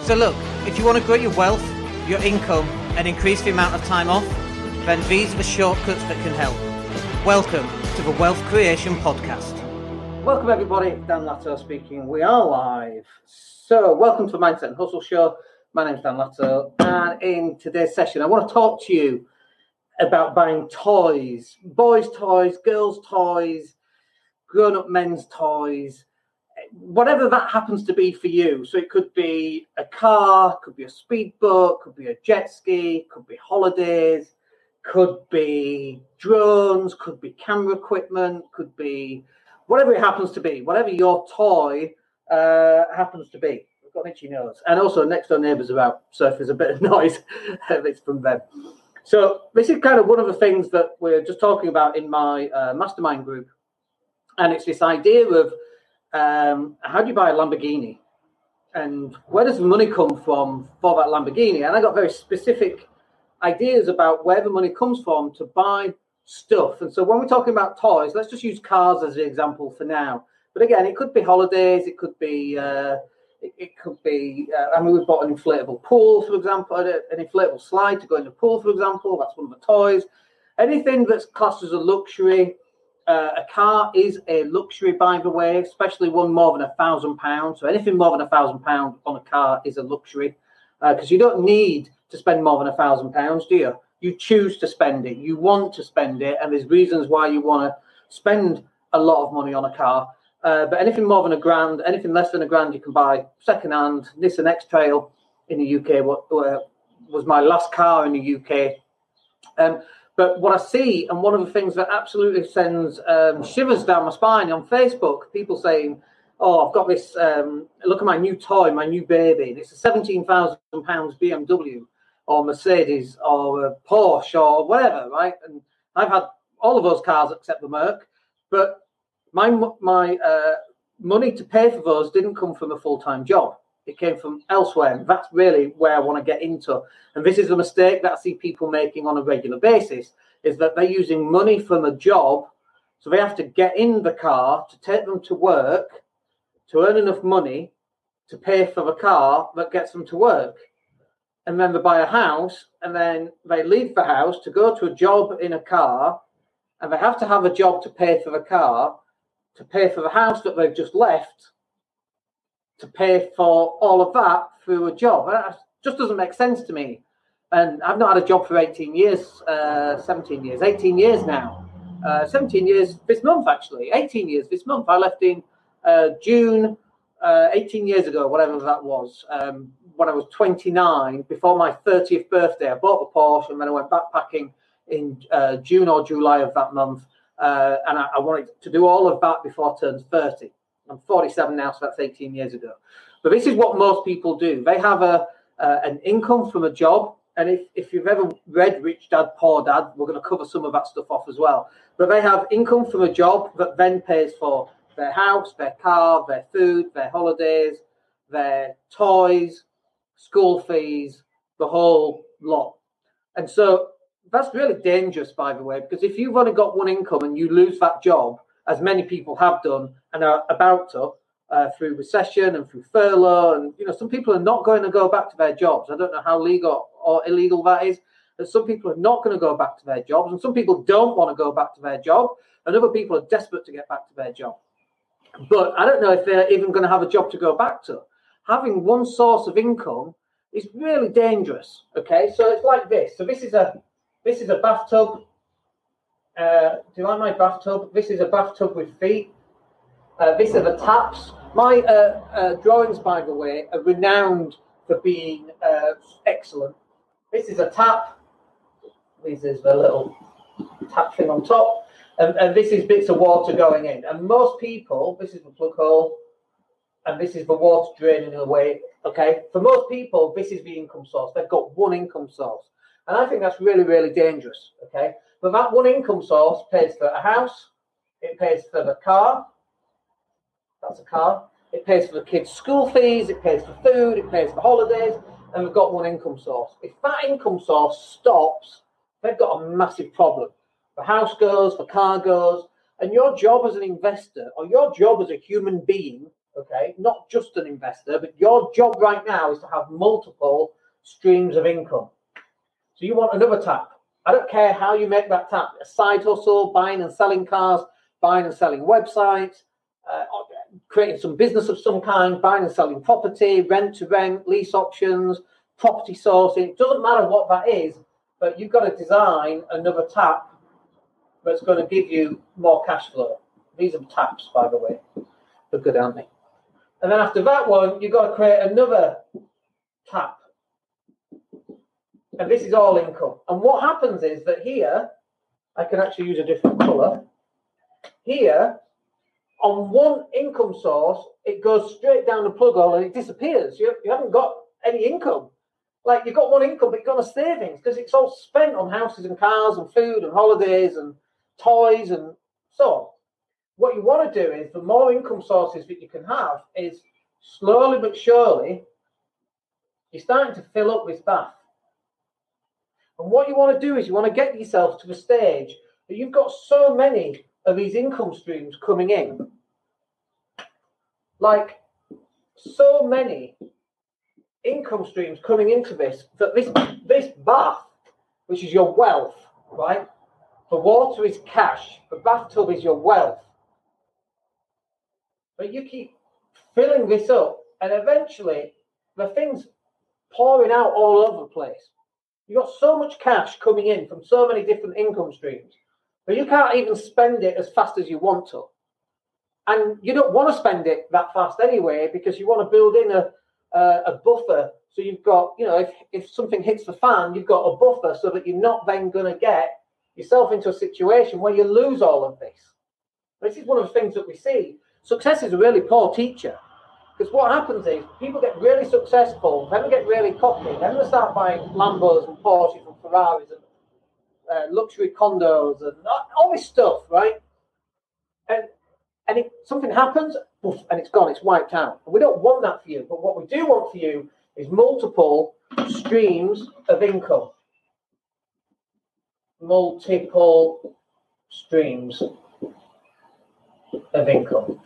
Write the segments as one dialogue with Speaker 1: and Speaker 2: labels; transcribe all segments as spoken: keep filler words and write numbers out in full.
Speaker 1: So look, if you want to grow your wealth, your income, and increase the amount of time off, then these are the shortcuts that can help. Welcome to the Wealth Creation Podcast. Welcome everybody, Dan Latto speaking. We are live. So welcome to the Mindset and Hustle Show. My name's Dan Latto, and in today's session I want to talk to you about buying toys. Boys' toys, girls' toys, grown-up men's toys, whatever that happens to be for you. So it could be a car, could be a speedboat, could be a jet ski, could be holidays, could be drones, could be camera equipment, could be whatever it happens to be, whatever your toy uh, happens to be. I've got an itchy nose. And also next door neighbours are out, so if there's a bit of noise, it's from them. So this is kind of one of the things that we're just talking about in my uh, mastermind group. And it's this idea of um, how do you buy a Lamborghini? And where does the money come from for that Lamborghini? And I got very specific ideas about where the money comes from to buy stuff. And so when we're talking about toys, let's just use cars as an example for now. But again, it could be holidays, it could be... Uh, It, it could be, uh, I mean, we've bought an inflatable pool, for example, an inflatable slide to go in the pool, for example. That's one of the toys. Anything that's classed as a luxury. Uh, a car is a luxury, by the way, especially one more than a thousand pounds. So anything more than a thousand pounds on a car is a luxury, because uh, you don't need to spend more than a thousand pounds, do you? You choose to spend it. You want to spend it, and there's reasons why you want to spend a lot of money on a car. Uh, but anything more than a grand, anything less than a grand, you can buy second-hand. Nissan X-Trail in the U K what, uh, was my last car in the U K. Um, but what I see, and one of the things that absolutely sends um, shivers down my spine on Facebook, people saying, oh, I've got this, um, look at my new toy, my new baby. And it's a seventeen thousand pounds B M W or Mercedes or a Porsche or whatever, right? And I've had all of those cars except the Merc, but My my uh, money to pay for those didn't come from a full-time job. It came from elsewhere. And that's really where I want to get into. And this is a mistake that I see people making on a regular basis, is that they're using money from a job. So they have to get in the car to take them to work, to earn enough money to pay for the car that gets them to work. And then they buy a house, and then they leave the house to go to a job in a car, and they have to have a job to pay for the car, to pay for the house that they've just left, to pay for all of that through a job. That just doesn't make sense to me. And I've not had a job for eighteen years, uh, seventeen years, eighteen years now. Uh, seventeen years this month, actually. eighteen years this month. I left in uh, June, uh, eighteen years ago, whatever that was, um, when I was twenty-nine, before my thirtieth birthday. I bought the Porsche, and then I went backpacking in uh, June or July of that month. Uh, and I, I wanted to do all of that before I turned thirty. I'm forty-seven now, so that's eighteen years ago. But this is what most people do. They have a uh, an income from a job. And if, if you've ever read Rich Dad, Poor Dad, we're going to cover some of that stuff off as well. But they have income from a job that then pays for their house, their car, their food, their holidays, their toys, school fees, the whole lot. And so that's really dangerous, by the way, because if you've only got one income and you lose that job, as many people have done and are about to, uh, through recession and through furlough, and you know, some people are not going to go back to their jobs. I don't know how legal or illegal that is, but some people are not going to go back to their jobs, and some people don't want to go back to their job, and other people are desperate to get back to their job. But I don't know if they're even going to have a job to go back to. Having one source of income is really dangerous. Okay, so it's like this. So this is a This is a bathtub. Uh, do you like my bathtub? This is a bathtub with feet. Uh, these are the taps. My uh, uh, drawings, by the way, are renowned for being uh, excellent. This is a tap. This is the little tap thing on top. And, and this is bits of water going in. And most people, this is the plug hole, and this is the water draining away. Okay, for most people, this is the income source. They've got one income source. And I think that's really, really dangerous, okay? But that one income source pays for a house, it pays for the car, that's a car, it pays for the kids' school fees, it pays for food, it pays for holidays, and we've got one income source. If that income source stops, they've got a massive problem. The house goes, the car goes, and your job as an investor, or your job as a human being, okay? Not just an investor, but your job right now is to have multiple streams of income. So you want another tap. I don't care how you make that tap. A side hustle, buying and selling cars, buying and selling websites, uh, creating some business of some kind, buying and selling property, rent to rent, lease options, property sourcing. It doesn't matter what that is, but you've got to design another tap that's going to give you more cash flow. These are taps, by the way. They're good, aren't they? And then after that one, you've got to create another tap. And this is all income. And what happens is that here, I can actually use a different colour. Here, on one income source, it goes straight down the plug hole and it disappears. You, you haven't got any income. Like, you've got one income, but you've got a savings because it's all spent on houses and cars and food and holidays and toys and so on. What you want to do is, the more income sources that you can have is, slowly but surely, you're starting to fill up this bath. And what you want to do is you want to get yourself to the stage that you've got so many of these income streams coming in. Like, so many income streams coming into this, that this, this bath, which is your wealth, right? The water is cash. The bathtub is your wealth. But you keep filling this up, and eventually the thing's pouring out all over the place. You've got so much cash coming in from so many different income streams, but you can't even spend it as fast as you want to. And you don't want to spend it that fast anyway, because you want to build in a, a, a buffer. So you've got, you know, if, if something hits the fan, you've got a buffer so that you're not then going to get yourself into a situation where you lose all of this. This is one of the things that we see. Success is a really poor teacher. Because what happens is people get really successful, then they get really cocky, then they start buying Lambos and Porsches and Ferraris and uh, luxury condos and all this stuff, right? And and if something happens, poof, and it's gone, it's wiped out. And we don't want that for you. But what we do want for you is multiple streams of income. Multiple streams of income.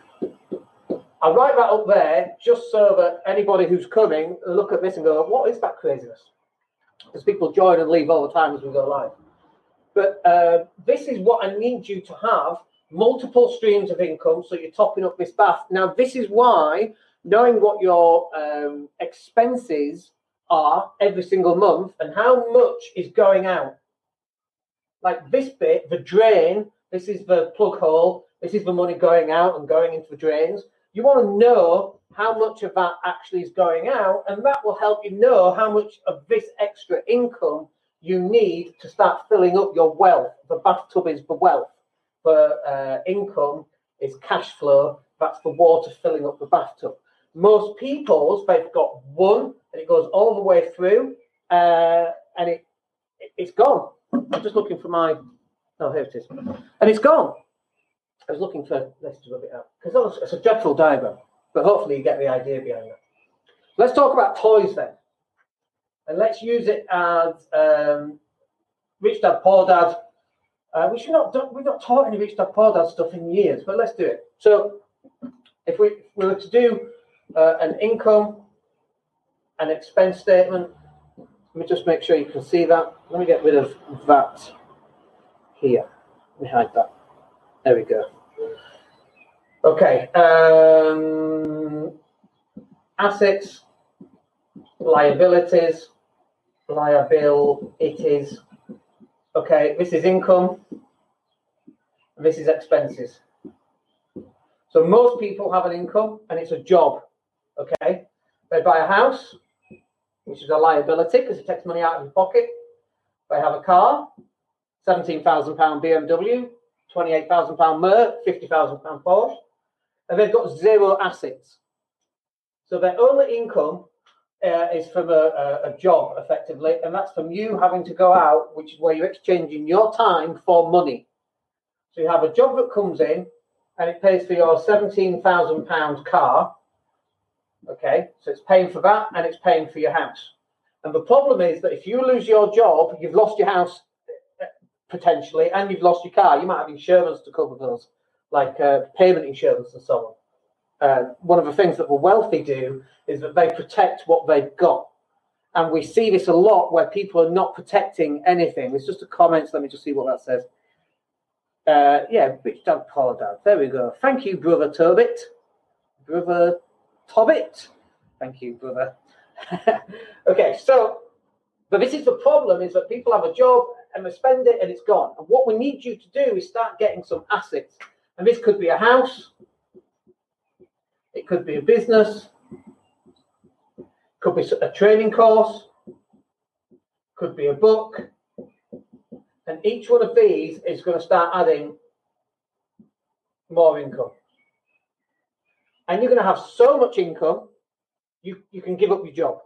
Speaker 1: I write that up there just so that anybody who's coming look at this and go, what is that craziness? Because people join and leave all the time as we go live. But uh, this is what I need you to have, multiple streams of income, so you're topping up this bath. Now, this is why knowing what your um, expenses are every single month and how much is going out. Like this bit, the drain, this is the plug hole, this is the money going out and going into the drains. You want to know how much of that actually is going out, and that will help you know how much of this extra income you need to start filling up your wealth. The bathtub is the wealth. The uh, income is cash flow. That's the water filling up the bathtub. Most people's, they've got one, and it goes all the way through, uh, and it, it it's gone. I'm just looking for my. Oh, here it is, and it's gone. I was looking for, let's do a bit out, because it's a dreadful diagram, but hopefully you get the idea behind that. Let's talk about toys then. And let's use it as um, Rich Dad, Poor Dad. Uh, we should not, we've not taught any Rich Dad, Poor Dad stuff in years, but let's do it. So if we, if we were to do uh, an income, an expense statement, let me just make sure you can see that. Let me get rid of that here. Let me hide that. There we go. Okay. Um, assets, liabilities, liabilities. Okay, this is income. This is expenses. So most people have an income and it's a job. Okay. They buy a house, which is a liability because it takes money out of your pocket. They have a car, seventeen thousand pound B M W, twenty-eight thousand pound Merc, fifty thousand pound Porsche, and they've got zero assets. So their only income uh, is from a, a, a job, effectively, and that's from you having to go out, which is where you're exchanging your time for money. So you have a job that comes in, and it pays for your seventeen thousand pound car. Okay, so it's paying for that, and it's paying for your house. And the problem is that if you lose your job, you've lost your house potentially, and you've lost your car. You might have insurance to cover those, like uh, payment insurance and so on. Uh, one of the things that the wealthy do is that they protect what they've got. And we see this a lot where people are not protecting anything. It's just a comment. Let me just see what that says. Uh, yeah, Rich Dad, Poor Dad. There we go. Thank you, Brother Tobit. Brother Tobit. Thank you, brother. Okay, so, but this is the problem, is that people have a job and they spend it and it's gone. And what we need you to do is start getting some assets. And this could be a house. It could be a business. Could be a training course. Could be a book. And each one of these is going to start adding more income. And you're going to have so much income, you, you can give up your job.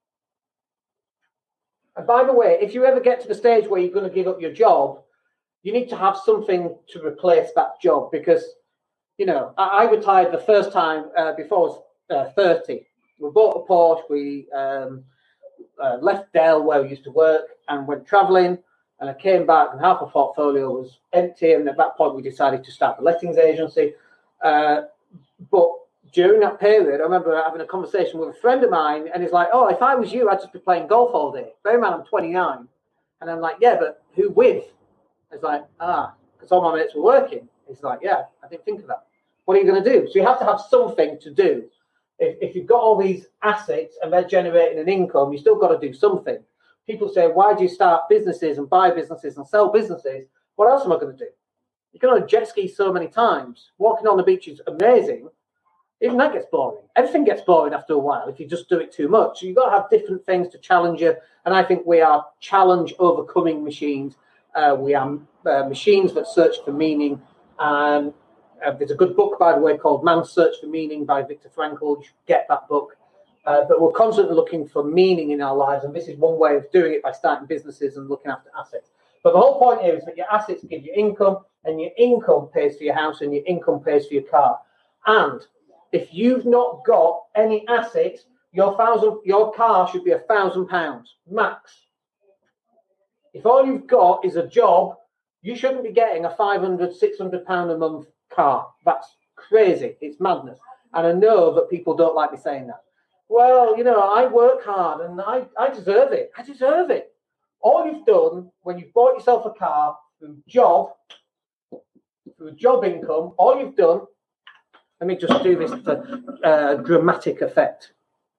Speaker 1: And by the way, if you ever get to the stage where you're going to give up your job, you need to have something to replace that job. Because, you know, I, I retired the first time uh, before I was uh, thirty. We bought a Porsche, we um, uh, left Dell where we used to work and went travelling. And I came back and half my portfolio was empty. And at that point, we decided to start the lettings agency. Uh, but during that period, I remember having a conversation with a friend of mine, and he's like, oh, if I was you, I'd just be playing golf all day. Bear in mind, I'm twenty-nine. And I'm like, yeah, but who with? It's like, ah, because all my mates were working. He's like, yeah, I didn't think of that. What are you going to do? So you have to have something to do. If, if you've got all these assets and they're generating an income, you still got to do something. People say, why do you start businesses and buy businesses and sell businesses? What else am I going to do? You can only jet ski so many times. Walking on the beach is amazing. Even that gets boring. Everything gets boring after a while if you just do it too much. So you've got to have different things to challenge you. And I think we are challenge overcoming machines. Uh, we are uh, machines that search for meaning. And uh, there's a good book, by the way, called Man's Search for Meaning by Viktor Frankl. You should get that book. Uh, but we're constantly looking for meaning in our lives. And this is one way of doing it, by starting businesses and looking after assets. But the whole point here is that your assets give you income, and your income pays for your house, and your income pays for your car. And if you've not got any assets, your thousand, your car should be a thousand pounds max. If all you've got is a job, you shouldn't be getting a five hundred, six hundred pound a month car. That's crazy. It's madness. And I know that people don't like me saying that. Well, you know, I work hard and I, I deserve it. I deserve it. All you've done when you've bought yourself a car through job, through job income, all you've done, let me just do this for uh, dramatic effect.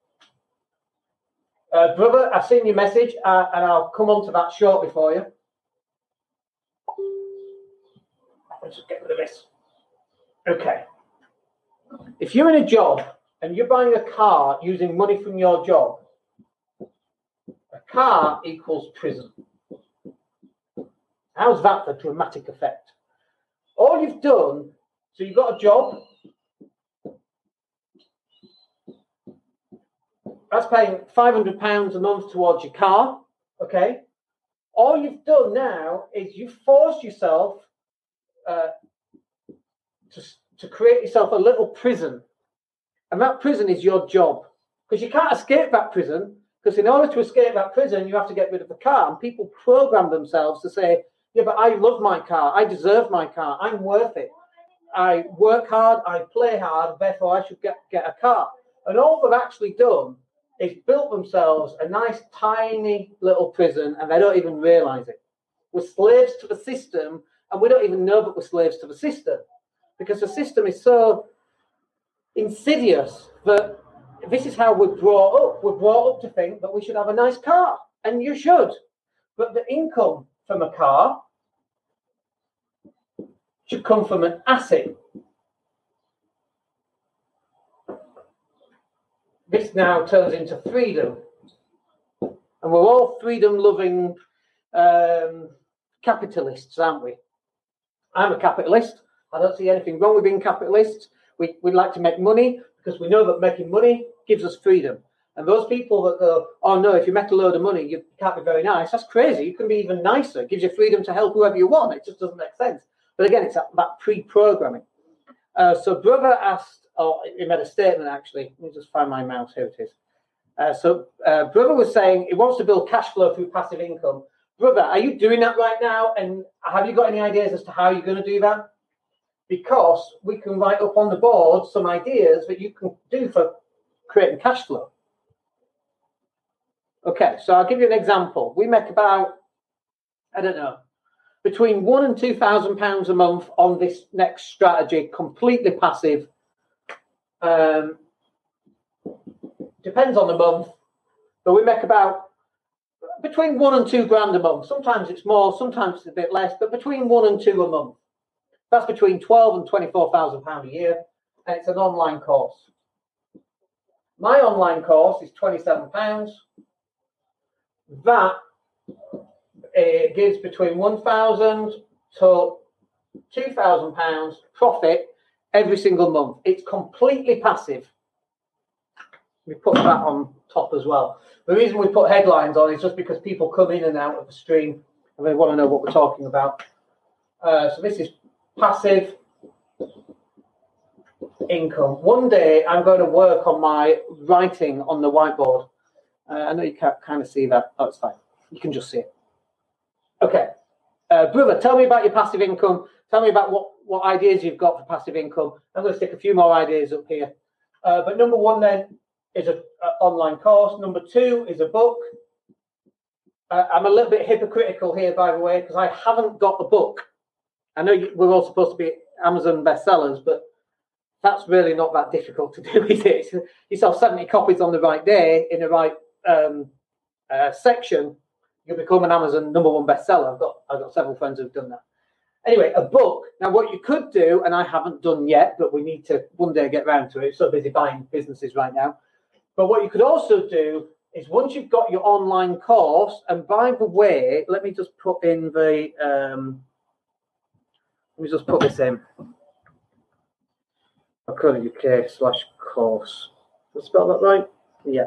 Speaker 1: Uh, brother, I've seen your message uh, and I'll come on to that shortly for you. Let's just get rid of this. Okay. If you're in a job and you're buying a car using money from your job, a car equals prison. How's that for dramatic effect? All you've done, so you've got a job, that's paying five hundred pounds a month towards your car, okay? All you've done now is you've forced yourself uh, to, to create yourself a little prison. And that prison is your job. Because you can't escape that prison, because in order to escape that prison, you have to get rid of the car. And people program themselves to say, yeah, but I love my car. I deserve my car. I'm worth it. I work hard. I play hard. Therefore, I should get, get a car. And all they've actually done is built themselves a nice, tiny little prison, and they don't even realize it. We're slaves to the system, and we don't even know that we're slaves to the system, because the system is so insidious that this is how we're brought up. We're brought up to think that we should have a nice car, and you should. But the income from a car should come from an asset. This now turns into freedom. And we're all freedom-loving um, capitalists, aren't we? I'm a capitalist. I don't see anything wrong with being capitalists. We, we like to make money because we know that making money gives us freedom. And those people that go, oh no, if you make a load of money, you can't be very nice. That's crazy. You can be even nicer. It gives you freedom to help whoever you want. It just doesn't make sense. But again, it's that, that pre-programming. Uh, so brother asked, oh, he made a statement actually. Let me just find my mouse. Here it is. Uh, so uh, brother was saying he wants to build cash flow through passive income. Brother, are you doing that right now? And have you got any ideas as to how you're going to do that? because we can write up on the board some ideas that you can do for creating cash flow. Okay, so I'll give you an example. We make about, I don't know, between one and two thousand pounds a month on this next strategy, completely passive. Um, depends on the month, but we make about between one and two grand a month. Sometimes it's more, sometimes it's a bit less, but between one and two a month. That's between twelve and twenty-four thousand pounds a year, and it's an online course. My online course is twenty-seven pounds. That it gives between one thousand to two thousand pounds profit every single month. It's completely passive. We put that on top as well. The reason we put headlines on is just because people come in and out of the stream and they want to know what we're talking about. Uh, so this is passive income. One day I'm going to work on my writing on the whiteboard. Uh, I know you can't kind of see that. Oh, it's fine. You can just see it. Okay. Uh, brother, tell me about your passive income. Tell me about what, what ideas you've got for passive income. I'm going to stick a few more ideas up here. Uh, but number one then is an online course. Number two is a book. Uh, I'm a little bit hypocritical here, by the way, because I haven't got the book. I know you, we're all supposed to be Amazon bestsellers, but that's really not that difficult to do, is it? You sell seventy copies on the right day in the right um, uh, section, you'll become an Amazon number one bestseller. I've got I've got several friends who've done that. Anyway, a book. Now, what you could do, and I haven't done yet, but we need to one day get round to it. So busy buying businesses right now. But what you could also do is once you've got your online course, and by the way, let me just put in the um, let me just put this in. .co.uk slash course. Did I spell that right? Yeah.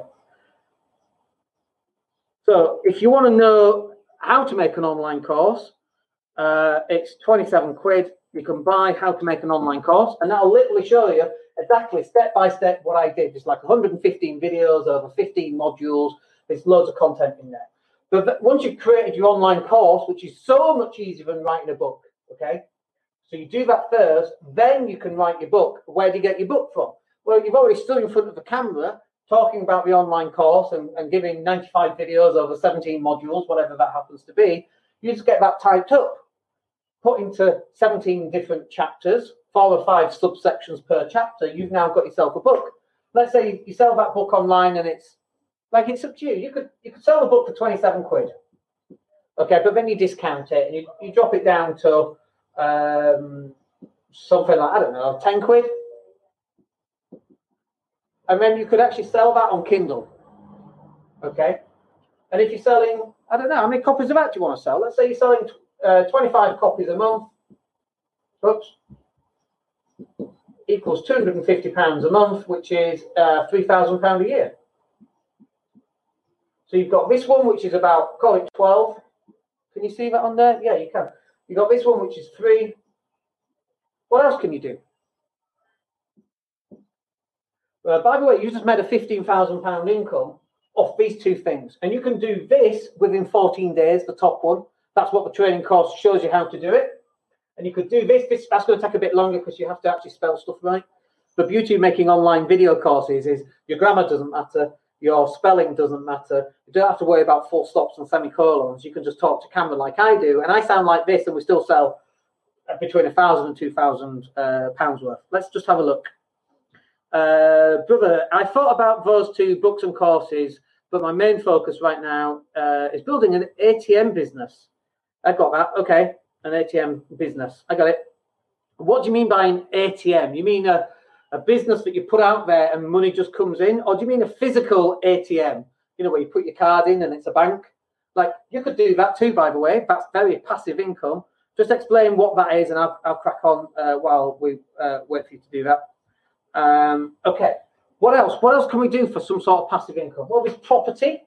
Speaker 1: So if you want to know how to make an online course, uh, it's twenty-seven quid. You can buy how to make an online course, and that'll literally show you exactly step by step what I did. There's like one hundred fifteen videos over fifteen modules. There's loads of content in there. But once you've created your online course, which is so much easier than writing a book, okay? So you do that first, then you can write your book. Where do you get your book from? Well, you've already stood in front of the camera talking about the online course and, and giving ninety-five videos over seventeen modules, whatever that happens to be. You just get that typed up, put into seventeen different chapters, four or five subsections per chapter. You've now got yourself a book. Let's say you sell that book online and it's like, it's up to you. You could you could sell the book for twenty-seven quid. Okay, but then you discount it and you, you drop it down to um, something like, I don't know, ten quid. And then you could actually sell that on Kindle. Okay. And if you're selling, I don't know, how many copies of that do you want to sell? Let's say you're selling uh, twenty-five copies a month. Oops. Equals two hundred fifty pounds a month, which is uh, three thousand pounds a year. So you've got this one, which is about, call it twelve. Can you see that on there? Yeah, you can. You've got this one, which is three. What else can you do? Uh, by the way, you just made a fifteen thousand pounds income off these two things. And you can do this within fourteen days, the top one. That's what the training course shows you how to do it. And you could do this. this that's going to take a bit longer because you have to actually spell stuff right. The beauty of making online video courses is your grammar doesn't matter. Your spelling doesn't matter. You don't have to worry about full stops and semicolons. You can just talk to camera like I do. And I sound like this, and we still sell between one thousand and two thousand uh, pounds worth. Let's just have a look. Uh, brother, I thought about those two books and courses, but my main focus right now uh, is building an A T M business. I got that. Okay, an A T M business. I got it. What do you mean by an A T M? You mean a, a business that you put out there and money just comes in? Or do you mean a physical A T M? You know, where you put your card in and it's a bank? Like, you could do that too, by the way. That's very passive income. Just explain what that is, and I'll, I'll crack on uh, while we uh, wait for you to do that. Um, okay, what else? What else can we do for some sort of passive income? Well, there's property.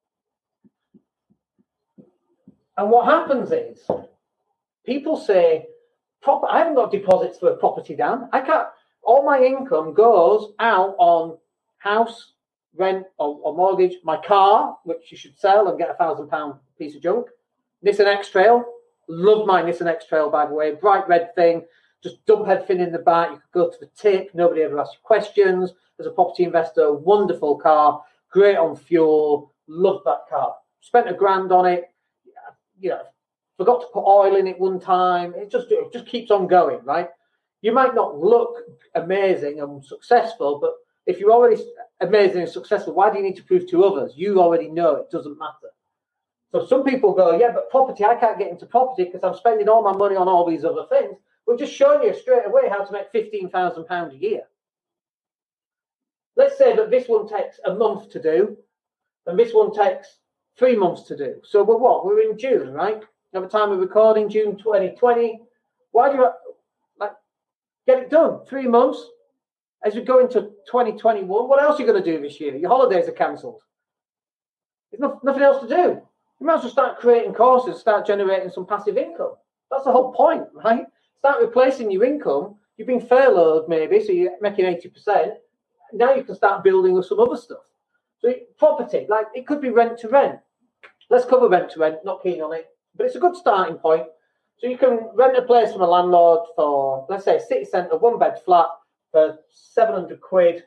Speaker 1: And what happens is people say, Prop- I haven't got deposits for a property down. I can't. All my income goes out on house, rent, or, or mortgage, my car, which you should sell and get a thousand pound piece of junk. Nissan X-Trail. Love my Nissan X-Trail, by the way. Bright red thing. just dump everything in the back. You could go to the tip. Nobody ever asks you questions. As a property investor, wonderful car, great on fuel. Love that car. Spent a grand on it. You know, forgot to put oil in it one time. It just it just keeps on going, right? You might not look amazing and successful, but if you're already amazing and successful, why do you need to prove to others? You already know it doesn't matter. So some people go, yeah, but property, I can't get into property because I'm spending all my money on all these other things. We're just showing you straight away how to make fifteen thousand pounds a year. Let's say that this one takes a month to do, and this one takes three months to do. So we're what? We're in June, right? At the time of recording, June twenty twenty. Why do you like get it done? Three months. As we go into twenty twenty-one, what else are you going to do this year? Your holidays are cancelled. There's no, nothing else to do. You might as well start creating courses, start generating some passive income. That's the whole point, right? Start replacing your income. You've been furloughed maybe, so you're making eighty percent. Now you can start building with some other stuff. So property, like it could be rent to rent. Let's cover rent to rent, not keen on it, but it's a good starting point. So you can rent a place from a landlord for, let's say, a city centre, one bed flat for seven hundred quid.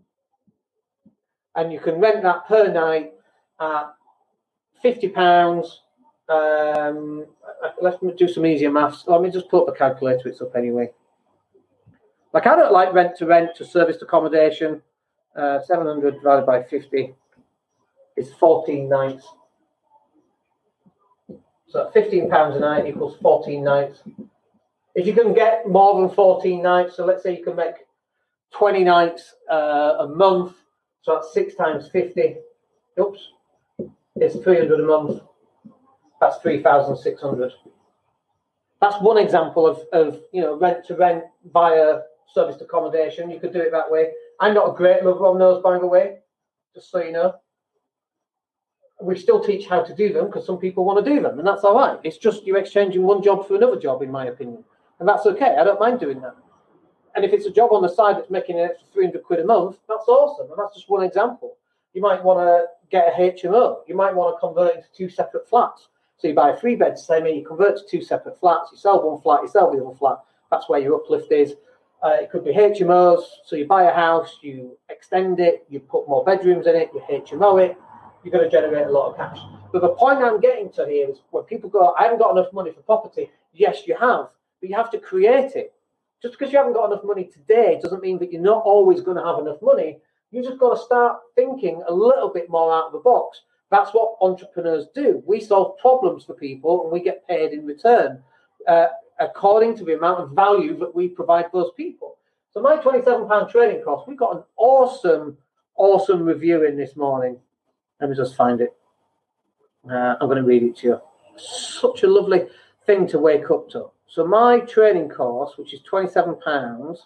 Speaker 1: And you can rent that per night at fifty pounds. Um, let's do some easier maths. Let me just put the calculator, it's up anyway. Like I don't like rent to rent to serviced accommodation. Uh, seven hundred divided by fifty is fourteen nights. So fifteen pounds a night equals fourteen nights. If you can get more than fourteen nights, so let's say you can make twenty nights uh, a month, so that's six times fifty. Oops, it's three hundred a month. That's three thousand six hundred. That's one example of, of you know rent to rent via serviced accommodation. You could do it that way. I'm not a great lover on those, by the way, just so you know. We still teach how to do them because some people want to do them, and that's all right. It's just you're exchanging one job for another job, in my opinion, and that's okay. I don't mind doing that. And if it's a job on the side that's making an extra three hundred quid a month, that's awesome. And that's just one example. You might want to get a H M O. You might want to convert into two separate flats. So you buy a three bed, same you convert to two separate flats. You sell one flat, you sell the other flat. That's where your uplift is. Uh, it could be H M Os. So you buy a house, you extend it, you put more bedrooms in it, you H M O it. You're going to generate a lot of cash. But the point I'm getting to here is when people go, I haven't got enough money for property. Yes, you have, but you have to create it. Just because you haven't got enough money today doesn't mean that you're not always going to have enough money. You just got to start thinking a little bit more out of the box. That's what entrepreneurs do. We solve problems for people and we get paid in return uh, according to the amount of value that we provide those people. So my twenty-seven pound training course, we got an awesome, awesome review in this morning. Let me just find it. Uh, I'm going to read it to you. Such a lovely thing to wake up to. So my training course, which is twenty-seven pounds,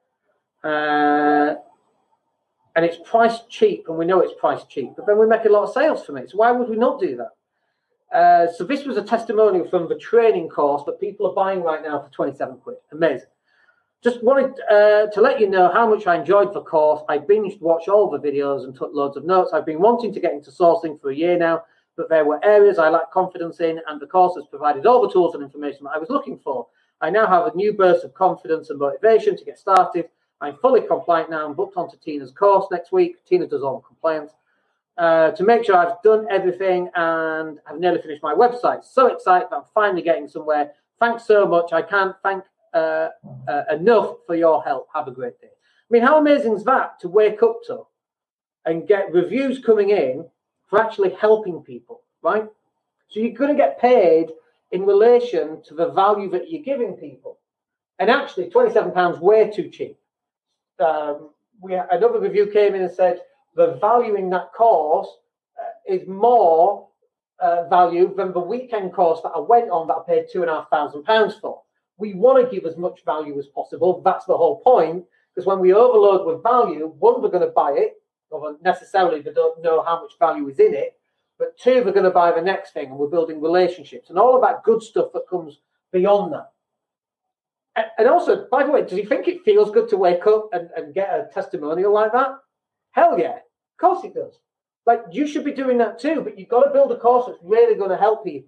Speaker 1: uh, and it's priced cheap, and we know it's priced cheap, but then we make a lot of sales from it. So why would we not do that? Uh, so this was a testimonial from the training course that people are buying right now for twenty-seven quid. Amazing. Just wanted uh, to let you know how much I enjoyed the course. I binged watched all the videos and took loads of notes. I've been wanting to get into sourcing for a year now, but there were areas I lacked confidence in, and the course has provided all the tools and information that I was looking for. I now have a new burst of confidence and motivation to get started. I'm fully compliant now and booked onto Tina's course next week. Tina does all the compliance. Uh, to make sure I've done everything and I've nearly finished my website. So excited that I'm finally getting somewhere. Thanks so much. I can't thank uh, uh, enough for your help. Have a great day. I mean, how amazing is that to wake up to and get reviews coming in for actually helping people, right? So you're going to get paid in relation to the value that you're giving people. And actually, twenty-seven pounds way too cheap. Um, we another review came in and said the value in that course uh, is more uh, value than the weekend course that I went on that I paid two and a half thousand pounds for. We want to give as much value as possible. That's the whole point. Because when we overload with value, one, we're going to buy it, or necessarily they don't know how much value is in it. But two, they're going to buy the next thing, and we're building relationships and all of that good stuff that comes beyond that. And, and also, by the way, does he think it feels good to wake up and, and get a testimonial like that? Hell yeah, of course it does. Like, you should be doing that too, but you've got to build a course that's really going to help people.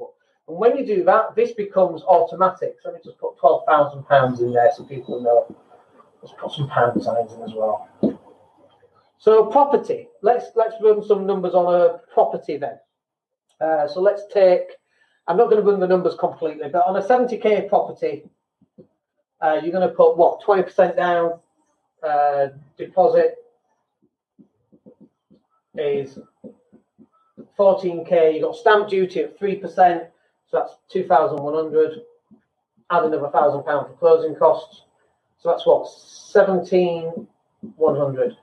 Speaker 2: And when you do that, this becomes automatic. So let me just put twelve thousand pounds in there so people know. Let's put some pound signs in as well. So property, let's let's run some numbers on a property then. Uh, so let's take, I'm not going to run the numbers completely, but on a seventy K property, uh, you're going to put what, twenty percent down, uh, deposit is fourteen K, you've got stamp duty at three percent, so that's two thousand one hundred, add another one thousand pounds for closing costs, so that's what, seventeen thousand one hundred.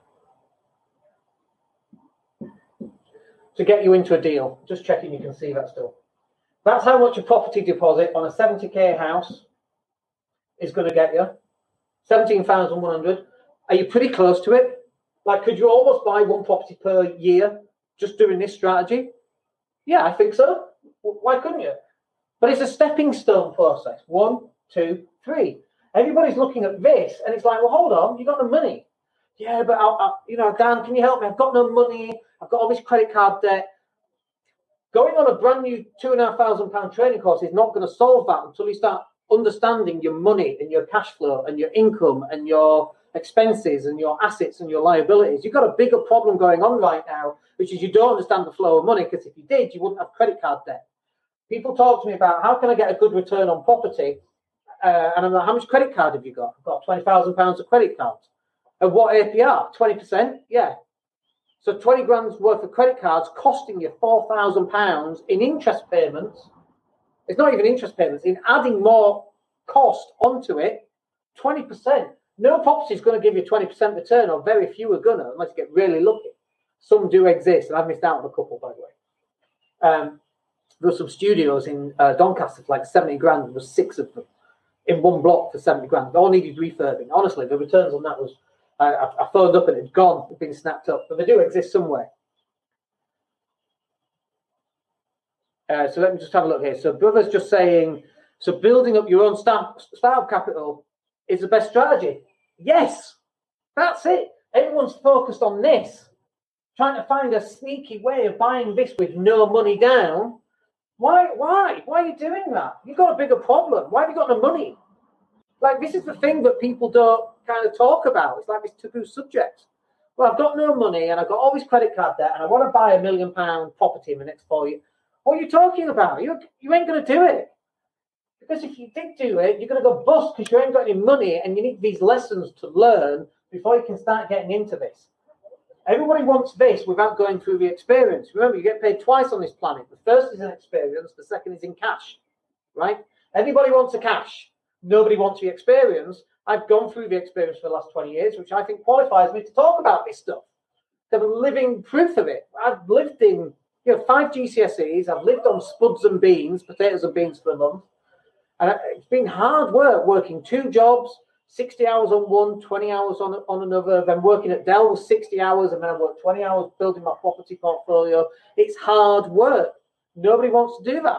Speaker 2: To get you into a deal. Just checking you can see that still. That's how much a property deposit on a seventy K house is going to get you. seventeen thousand one hundred. Are you pretty close to it? Like, could you almost buy one property per year just doing this strategy? Yeah, I think so. Why couldn't you? But it's a stepping stone process. One, two, three. Everybody's looking at this and it's like, well, hold on, you got the money. Yeah, but, I, I, you know, Dan, can you help me? I've got no money. I've got all this credit card debt. Going on a brand new two and a half thousand pound training course is not going to solve that until you start understanding your money and your cash flow and your income and your expenses and your assets and your liabilities. You've got a bigger problem going on right now, which is you don't understand the flow of money, because if you did, you wouldn't have credit card debt. People talk to me about how can I get a good return on property? Uh, and I'm like, how much credit card have you got? I've got twenty thousand pounds of credit cards. And what A P R? twenty percent? Yeah. So twenty grand's worth of credit cards costing you four thousand pounds in interest payments. It's not even interest payments, in adding more cost onto it, twenty percent. No property is going to give you twenty percent return, or very few are going to, unless you get really lucky. Some do exist, and I've missed out on a couple, by the way. Um, there were some studios in uh, Doncaster for like seventy grand. There was six of them in one block for seventy grand. They all needed refurbing. Honestly, the returns on that was, I, I phoned up and it's gone. It's been snapped up, but they do exist somewhere. Uh, so let me just have a look here. So brother's just saying, so building up your own start, startup capital is the best strategy. Yes, that's it. Everyone's focused on this, trying to find a sneaky way of buying this with no money down. Why? Why? Why are you doing that? You've got a bigger problem. Why have you got no money? Like, this is the thing that people don't kind of talk about. It's like this taboo subject. Well, I've got no money and I've got all this credit card debt and I want to buy a million pound property in the next four years. What are you talking about? You, you ain't going to do it. Because if you did do it, you're going to go bust because you ain't got any money, and you need these lessons to learn before you can start getting into this. Everybody wants this without going through the experience. Remember, you get paid twice on this planet. The first is an experience, the second is in cash, right? Everybody wants a cash. Nobody wants the experience. I've gone through the experience for the last twenty years, which I think qualifies me to talk about this stuff. I'm living proof of it. I've lived in, you know, five G C S Es. I've lived on spuds and beans, potatoes and beans for a month. And it's been hard work, working two jobs, sixty hours on one, twenty hours on, on another. Then working at Dell was sixty hours, and then I worked twenty hours building my property portfolio. It's hard work. Nobody wants to do that.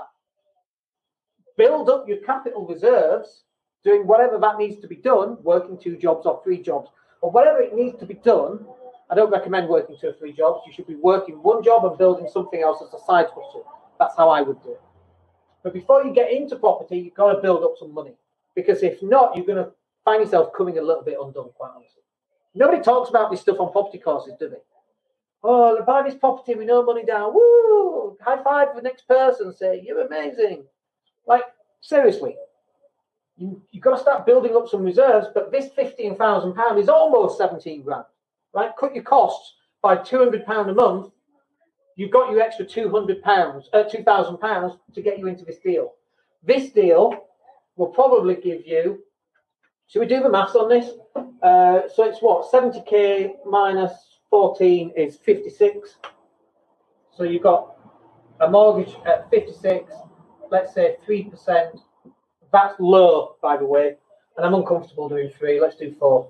Speaker 2: Build up your capital reserves, doing whatever that needs to be done, working two jobs or three jobs, or whatever it needs to be done. I don't recommend working two or three jobs. You should be working one job and building something else as a side hustle. That's how I would do it. But before you get into property, you've got to build up some money. Because if not, you're going to find yourself coming a little bit undone, quite honestly. Nobody talks about this stuff on property courses, do they? Oh, buy this property with no money down. Woo! High five for the next person. Say, you're amazing. Like, seriously. You, you've got to start building up some reserves. But this fifteen thousand pounds is almost seventeen grand. Right? Cut your costs by two hundred pounds a month. You've got your extra two hundred pounds, uh, two thousand pounds to get you into this deal. This deal will probably give you, should we do the maths on this? Uh, so it's what, seventy K minus fourteen is fifty-six. So you've got a mortgage at fifty-six, let's say three percent. That's low, by the way, and I'm uncomfortable doing three. Let's do four.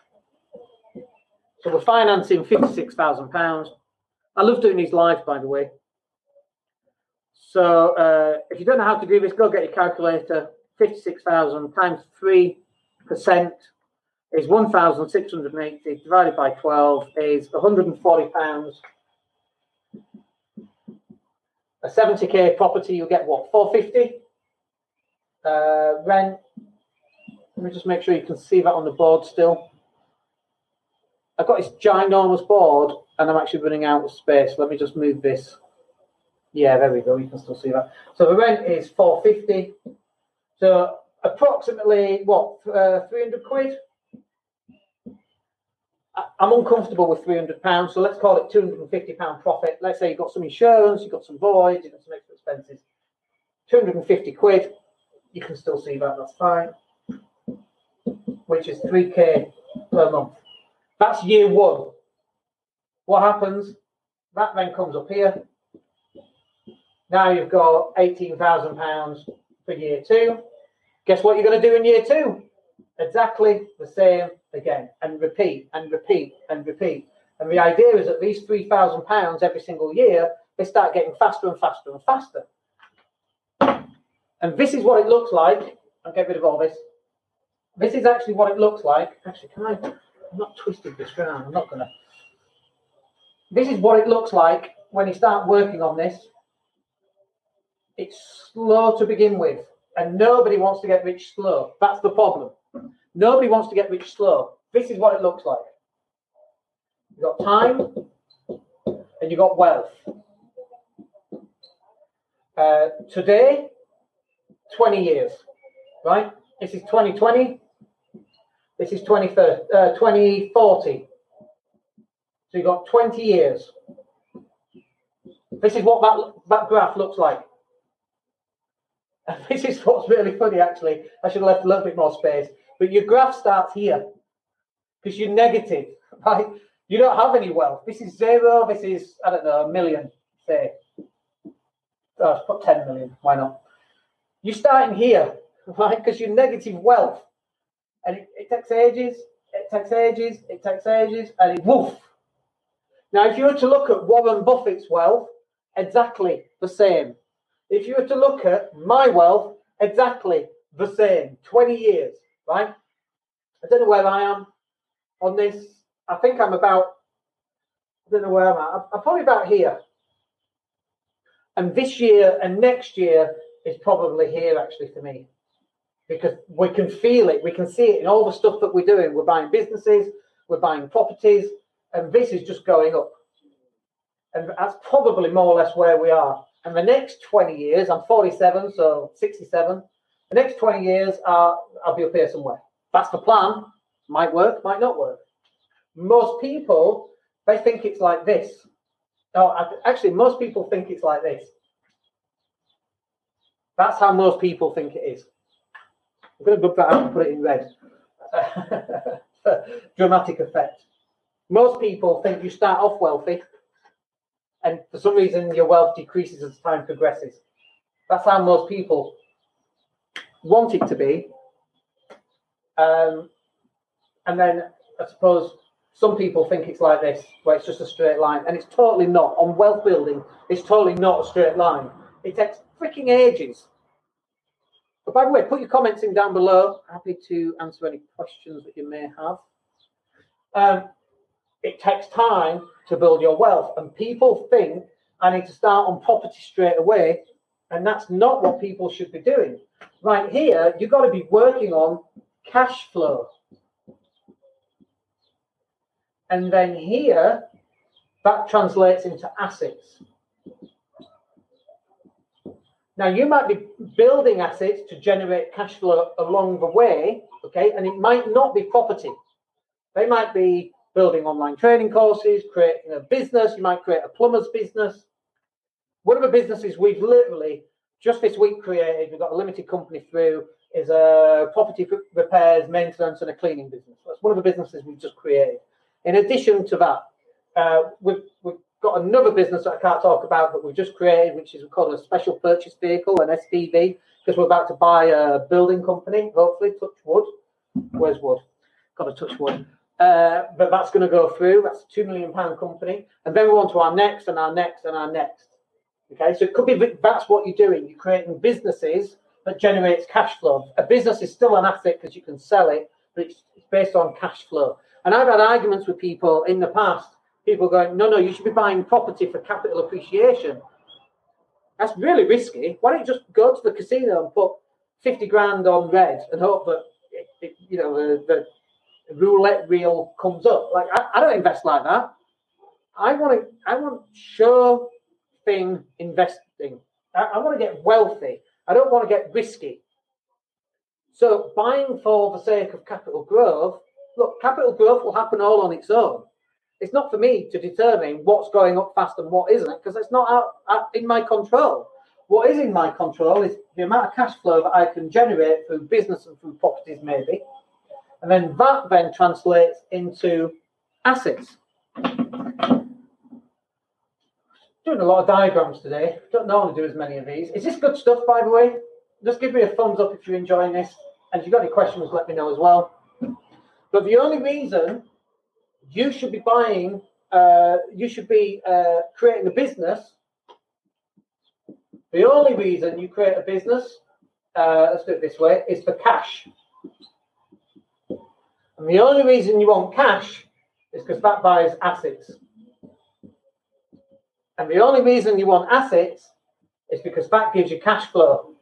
Speaker 2: So we're financing fifty-six thousand pounds. I love doing these live, by the way. So uh, if you don't know how to do this, go get your calculator. fifty-six thousand times three percent is one thousand six hundred eighty, divided by twelve is one hundred forty pounds. A seventy K property, you'll get what, four fifty? Uh, rent. Let me just make sure you can see that on the board still. I've got this ginormous board and I'm actually running out of space. Let me just move this. Yeah, there we go. You can still see that. So the rent is four fifty. So approximately, what, uh, three hundred quid? I'm uncomfortable with three hundred pounds, so let's call it two hundred fifty pound profit. Let's say you've got some insurance, you've got some voids, you've got some extra expenses. two hundred fifty quid, you can still see that, that's fine. Which is three K per month. That's year one. What happens? That then comes up here. Now you've got eighteen thousand pounds for year two. Guess what you're going to do in year two? Exactly the same again, and repeat, and repeat, and repeat. And the idea is at least three thousand pounds every single year, they start getting faster and faster and faster. And this is what it looks like. I'll get rid of all this. This is actually what it looks like. Actually, can I? I'm not twisted this round. I'm not going to. This is what it looks like when you start working on this. It's slow to begin with, and nobody wants to get rich slow. That's the problem. Nobody wants to get rich slow. This is what it looks like. You've got time, and you've got wealth. Uh, today, twenty years, right? This is twenty twenty. This is twenty forty. So you've got twenty years. This is what that, that graph looks like. And this is what's really funny, actually. I should have left a little bit more space. But your graph starts here because you're negative, right? You don't have any wealth. This is zero. This is, I don't know, a million, say. Oh, let's put ten million. Why not? You're starting here, right? Because you're negative wealth. And it, it takes ages, it takes ages, it takes ages, and it woof. Now, if you were to look at Warren Buffett's wealth, exactly the same. If you were to look at my wealth, exactly the same. twenty years, right? I don't know where I am on this. I think I'm about, I don't know where I'm at. I'm probably about here. And this year and next year is probably here, actually, for me. Because we can feel it. We can see it in all the stuff that we're doing. We're buying businesses. We're buying properties. And this is just going up. And that's probably more or less where we are. And the next twenty years, I'm forty-seven, so sixty-seven. The next twenty years, uh, I'll be up here somewhere. That's the plan. Might work, might not work. Most people, they think it's like this. No, actually, most people think it's like this. That's how most people think it is. I'm going to rub that out and put it in red. Dramatic effect. Most people think you start off wealthy, and for some reason your wealth decreases as time progresses. That's how most people want it to be. Um, and then I suppose some people think it's like this, where it's just a straight line, and it's totally not. On wealth building, it's totally not a straight line. It takes freaking ages. But by the way, put your comments in down below. Happy to answer any questions that you may have. Um, it takes time to build your wealth, and people think I need to start on property straight away, and that's not what people should be doing. Right here, you've got to be working on cash flow. And then here, that translates into assets. Now, you might be building assets to generate cash flow along the way, okay? And it might not be property. They might be building online training courses, creating a business. You might create a plumber's business. One of the businesses we've literally just this week created, we've got a limited company through, is a property repairs, maintenance, and a cleaning business. That's one of the businesses we've just created. In addition to that, uh, we've, we've got another business that I can't talk about, but we've just created, which is called a special purchase vehicle, an S P V, because we're about to buy a building company, hopefully, touch wood. Where's wood? Got to touch wood. Uh, but that's going to go through. That's a two million pound company. And then we're on to our next and our next and our next. Okay, so it could be that's what you're doing. You're creating businesses that generates cash flow. A business is still an asset because you can sell it, but it's, it's based on cash flow. And I've had arguments with people in the past, people going, no, no, you should be buying property for capital appreciation. That's really risky. Why don't you just go to the casino and put fifty grand on red and hope that it, it, you know the, the roulette reel comes up? Like I, I don't invest like that. I want to. I want sure thing investing. I, I want to get wealthy. I don't want to get risky. So buying for the sake of capital growth. Look, capital growth will happen all on its own. It's not for me to determine what's going up fast and what isn't, because it's not out, out in my control. What is in my control is the amount of cash flow that I can generate through business and through properties, maybe. And then that then translates into assets. Doing a lot of diagrams today. Don't normally do as many of these. Is this good stuff, by the way? Just give me a thumbs up if you're enjoying this. And if you've got any questions, let me know as well. But the only reason you should be buying, uh, you should be uh, creating a business. The only reason you create a business, uh, let's do it this way, is for cash. And the only reason you want cash is because that buys assets. And the only reason you want assets is because that gives you cash flow.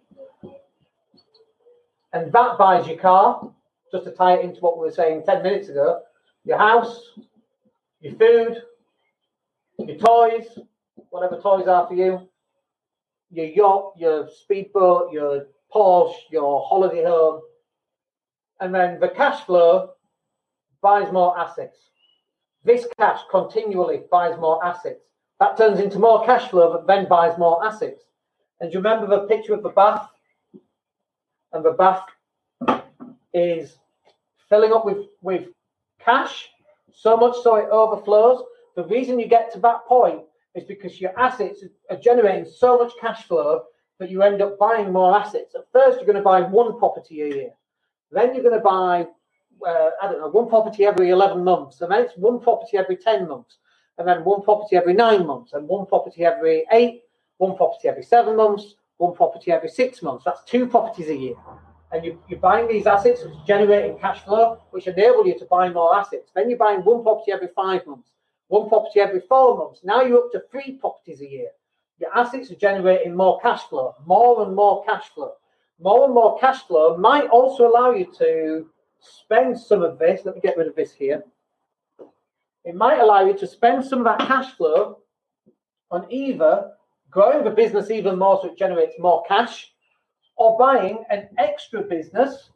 Speaker 2: And that buys your car, just to tie it into what we were saying ten minutes ago, your house, your food, your toys, whatever toys are for you, your yacht, your speedboat, your Porsche, your holiday home. And then the cash flow buys more assets. This cash continually buys more assets. That turns into more cash flow that then buys more assets. And do you remember the picture of the bath? And the bath is filling up with, with cash, so much so it overflows. The reason you get to that point is because your assets are generating so much cash flow that you end up buying more assets. At first, you're going to buy one property a year. Then you're going to buy, uh, I don't know, one property every eleven months. And then it's one property every ten months. And then one property every nine months. And one property every eight. One property every seven months. One property every six months. That's two properties a year. And you, you're buying these assets, which are generating cash flow, which enable you to buy more assets. Then you're buying one property every five months. One property every four months. Now you're up to three properties a year. Your assets are generating more cash flow, more and more cash flow. More and more cash flow might also allow you to spend some of this. Let me get rid of this here. It might allow you to spend some of that cash flow on either growing the business even more so it generates more cash, or buying an extra business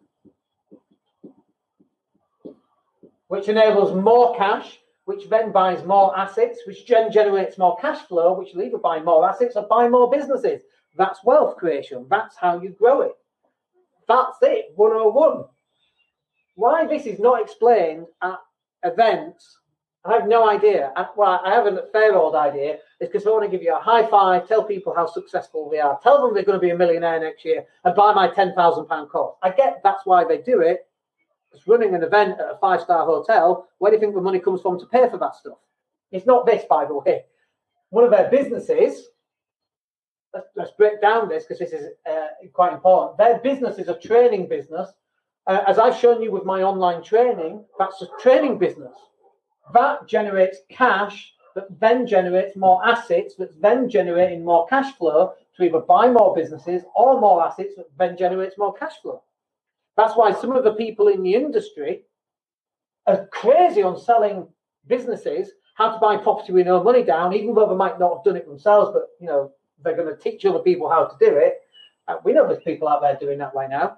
Speaker 2: which enables more cash, which then buys more assets, which then generates more cash flow, which will either buy more assets or buy more businesses. That's wealth creation. That's how you grow it. That's it, one oh one. Why this is not explained at events, I have no idea. I, well, I have a fair old idea. It's because I want to give you a high five, tell people how successful they are, tell them they're going to be a millionaire next year, and buy my ten thousand pound course. I get that's why they do it. It's running an event at a five-star hotel. Where do you think the money comes from to pay for that stuff? It's not this, by the way. One of their businesses, let's, let's break down this because this is uh, quite important. Their business is a training business. Uh, as I've shown you with my online training, that's a training business. That generates cash that then generates more assets, that's then generating more cash flow to either buy more businesses or more assets that then generates more cash flow. That's why some of the people in the industry are crazy on selling businesses how to buy property with no money down, even though they might not have done it themselves, but you know they're going to teach other people how to do it. Uh, we know there's people out there doing that right now.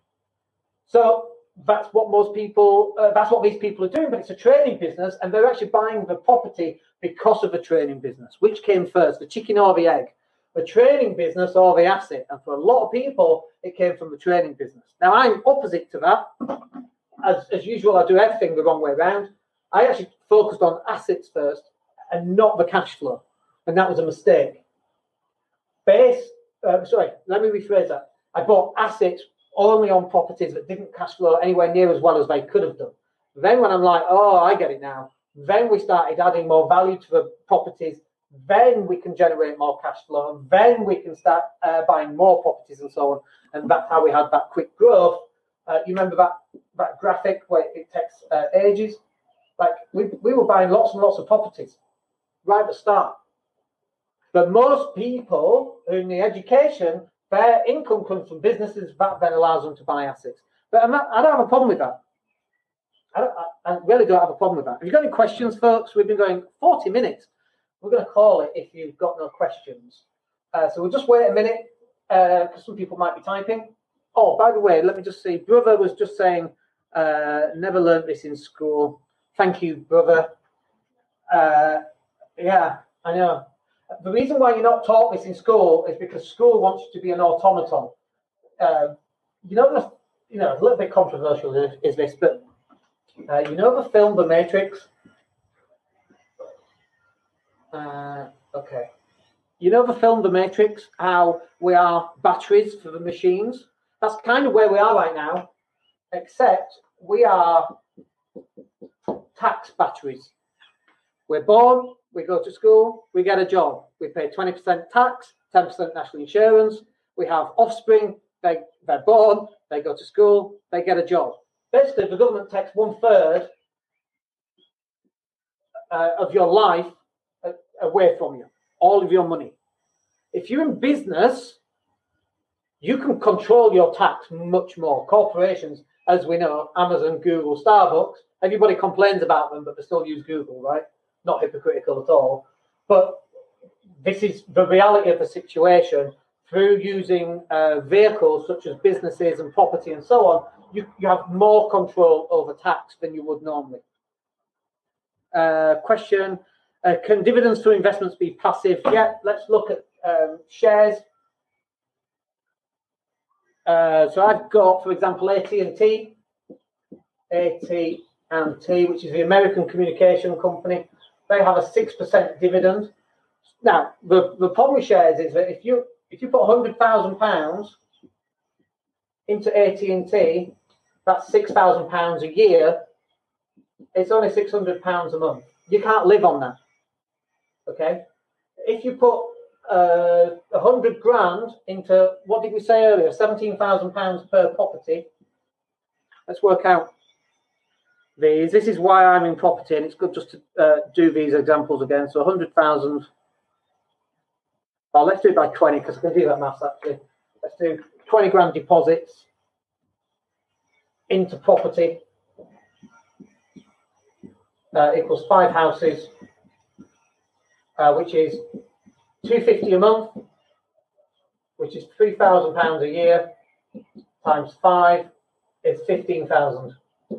Speaker 2: So that's what most people, uh, that's what these people are doing, but it's a training business, and they're actually buying the property because of the training business. Which came first, the chicken or the egg? The training business or the asset? And for a lot of people, it came from the training business. Now, I'm opposite to that. As, as usual, I do everything the wrong way around. I actually focused on assets first and not the cash flow, and that was a mistake. Base, uh, sorry, let me rephrase that. I bought assets only on properties that didn't cash flow anywhere near as well as they could have done. Then when I'm like, oh, I get it now. Then we started adding more value to the properties. Then we can generate more cash flow. And then we can start uh, buying more properties and so on. And that's how we had that quick growth. Uh, you remember that, that graphic where it takes uh, ages? Like we, we were buying lots and lots of properties right at the start. But most people who are in the education, their income comes from businesses that then allows them to buy assets. But I'm not, I don't have a problem with that. I, don't, I really don't have a problem with that. Have you got any questions, folks? We've been going forty minutes. We're going to call it if you've got no questions. Uh, so we'll just wait a minute because uh, some people might be typing. Oh, by the way, let me just see. Brother was just saying, uh, never learnt this in school. Thank you, brother. Uh, yeah, I know. The reason why you're not taught this in school is because school wants you to be an automaton. Uh, you know, you know, a little bit controversial is, is this, but uh, you know the film The Matrix? Uh, okay. You know the film The Matrix, how we are batteries for the machines? That's kind of where we are right now, except we are tax batteries. We're born, we go to school, we get a job. We pay twenty percent tax, ten percent national insurance. We have offspring, they, they're born, they go to school, they get a job. Basically, the government takes one third uh, of your life uh, away from you, all of your money. If you're in business, you can control your tax much more. Corporations, as we know, Amazon, Google, Starbucks, everybody complains about them, but they still use Google, right? Not hypocritical at all. But this is the reality of the situation. Through using uh, vehicles such as businesses and property and so on, you, you have more control over tax than you would normally. Uh, question, uh, can dividends through investments be passive? Yeah, let's look at um, shares. Uh, so I've got, for example, A T and T, A T and T, which is the American communication company. They have a six percent dividend. Now, the, the problem with shares is that if you if you put one hundred thousand pounds into A T and T, that's six thousand pounds a year. It's only six hundred pounds a month. You can't live on that. Okay? If you put uh, one hundred grand into, what did we say earlier, seventeen thousand pounds per property. Let's work out these. This is why I'm in property, and it's good just to uh, do these examples again. So one hundred thousand. Well, let's do it by twenty because I can do that maths actually. Let's do twenty grand deposits into property uh, equals five houses, uh, which is two hundred fifty a month, which is three thousand pounds a year, times five is fifteen thousand.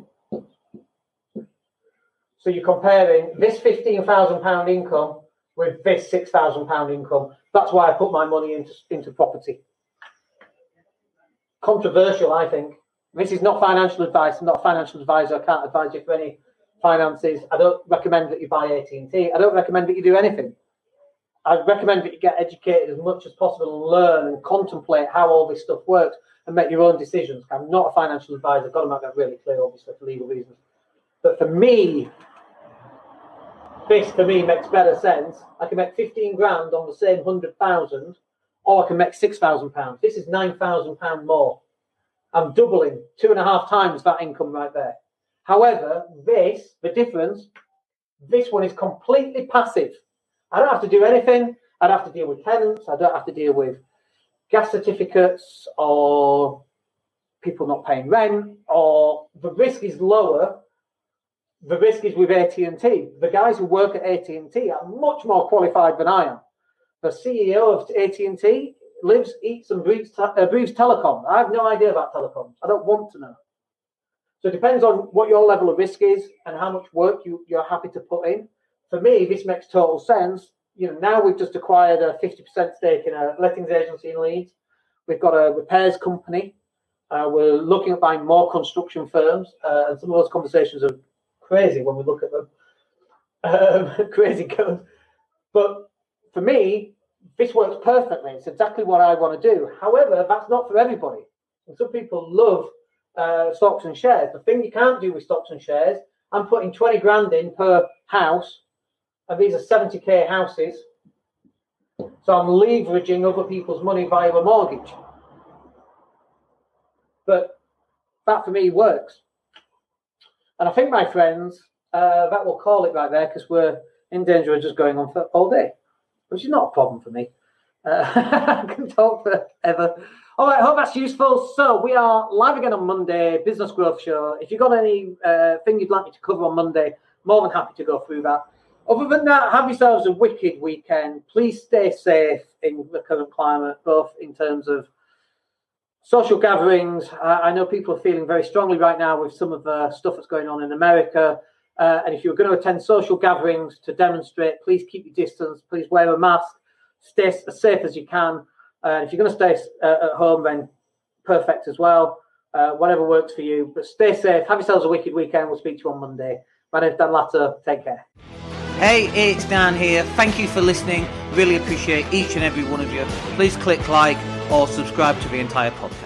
Speaker 2: So you're comparing this fifteen thousand pound income with this six thousand pound income. That's why I put my money into, into property. Controversial, I think. This is not financial advice. I'm not a financial advisor. I can't advise you for any finances. I don't recommend that you buy A T and T. I don't recommend that you do anything. I recommend that you get educated as much as possible and learn and contemplate how all this stuff works and make your own decisions. I'm not a financial advisor. I've got to make that really clear, obviously, for legal reasons. But for me, this for me makes better sense. I can make fifteen grand on the same one hundred thousand, or I can make six thousand pounds. This is nine thousand pounds more. I'm doubling two and a half times that income right there. However, this, the difference, this one is completely passive. I don't have to do anything. I don't have to deal with tenants. I don't have to deal with gas certificates or people not paying rent, or the risk is lower. The risk is with A T and T. The guys who work at A T and T are much more qualified than I am. The C E O of A T and T lives, eats and breathes, uh, breathes telecom. I have no idea about telecoms. I don't want to know. So it depends on what your level of risk is and how much work you, you're happy to put in. For me, this makes total sense. You know, now we've just acquired a fifty percent stake in a lettings agency in Leeds. We've got a repairs company. Uh, we're looking at buying more construction firms. Uh, and some of those conversations are crazy when we look at them. Um, crazy goes. But for me, this works perfectly. It's exactly what I want to do. However, that's not for everybody. And some people love uh, stocks and shares. The thing you can't do with stocks and shares, I'm putting twenty grand in per house, and these are seventy K houses. So I'm leveraging other people's money via a mortgage. But that for me works. And I think, my friends, uh, that will call it right there because we're in danger of just going on for all day. which is not a problem for me. Uh, I can talk forever. All right, hope that's useful. So we are live again on Monday, Business Growth Show. If you've got any uh, thing you'd like me to cover on Monday, more than happy to go through that. Other than that, have yourselves a wicked weekend. Please stay safe in the current climate, both in terms of social gatherings. Uh, I know people are feeling very strongly right now with some of the stuff that's going on in America. Uh, and if you're going to attend social gatherings to demonstrate, please keep your distance. Please wear a mask. Stay as safe as you can. Uh, if you're going to stay uh, at home, then perfect as well. Uh, whatever works for you. But stay safe. Have yourselves a wicked weekend. We'll speak to you on Monday. My name's Dan Latter. Take care.
Speaker 1: Hey, it's Dan here. Thank you for listening. Really appreciate each and every one of you. Please click like or subscribe to the entire podcast.